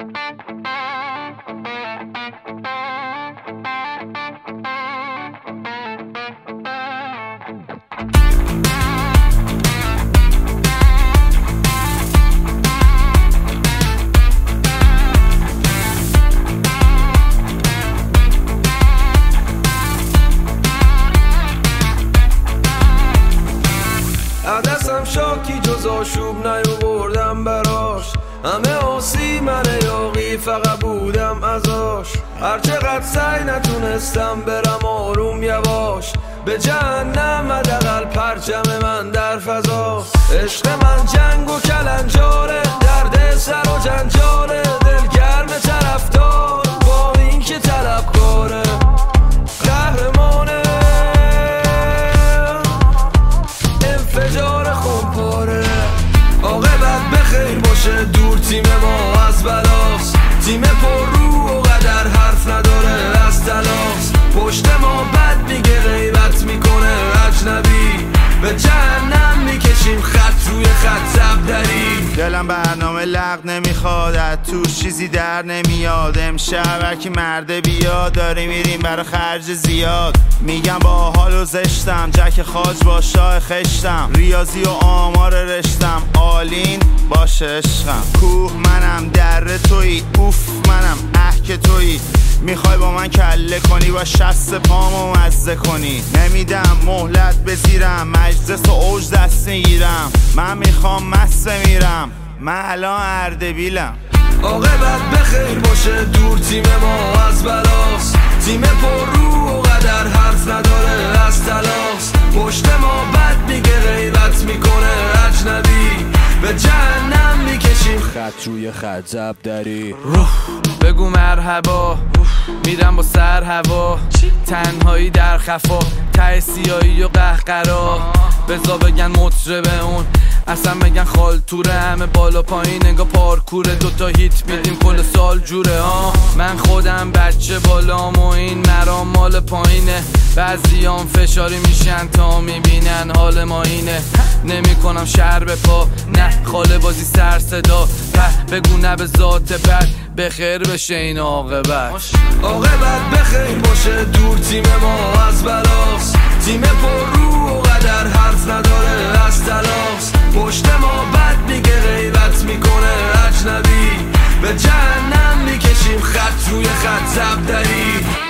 دستم شاکی جز آشوب نیاوردم براش، همه آسی من یاقی فقط بودم ازاش. هرچقدر سعی نتونستم برم آروم یواش، به جهنم حداقل پرچم من در فضاست. عشق من جنگ و کلنجاره، درد سر و جنجاله، دلگرم طرفدار با این که طلبکاره. قهرمانه انفجار خمپاره، عاقبت بخیر باشه دور تیم ما از بلاست. تیم پر رو و قدر حرف نداره از تلاست، پشت ما بد میگه غیبت میکنه اجنبی، به جهنم میکشیم خط روی خط زبدری. دلم برنامه لغ نمیخواد، از توش چیزی در نمیاد. امشب هرکی مرده بیاد، داری میریم برا خرج زیاد. میگم با حال و زشتم، جک خاج با شاه خشتم. ریاضی و آمار رشتم، آلین باشه عشقم. کوه منم در توی، اوف منم که توی. میخوای با من کله کنی، با شست پامو مزه کنی. نمیدم مهلت بزیرم، مجلس و اوج دست میگیرم. من میخوام مسته میرم، من الان اردبیلم. عاقبت بخیر باشه دور تیم ما از بلاست. تیم پر رو و قدر حرف نداره از تلاست، پشت ما بد میگه غیبت میکنه اجنبی، به جهنم میکشیم خط روی خط زبدری. بگو مرحبا، میرم با سر هوا. تنهایی در خفا، ته سیایی و قهقرا. بزا بگن مطربه اون، اصلا بگن خالتوره. همه بالا پایین انگا پارکوره، دوتا هیت میدیم کل سال جوره ها. من خودم بچه بالام و این مرام مال پایینه. بعضیام فشاری میشن تا میبینن حال ما اینه. نمی کنم شهر به پا، نه خاله بازی سر صدا. بگو نه به ذات بد، بخیر بشه این عاقبت. عاقبت بخیر باشه دور تیم ما از بلاست. تیم پر رو و قدر حرف نداره از تلاست، پشت ما بد میگه غیبت میکنه اجنبی، به جهنم میکشیم خط روی خط زبدری.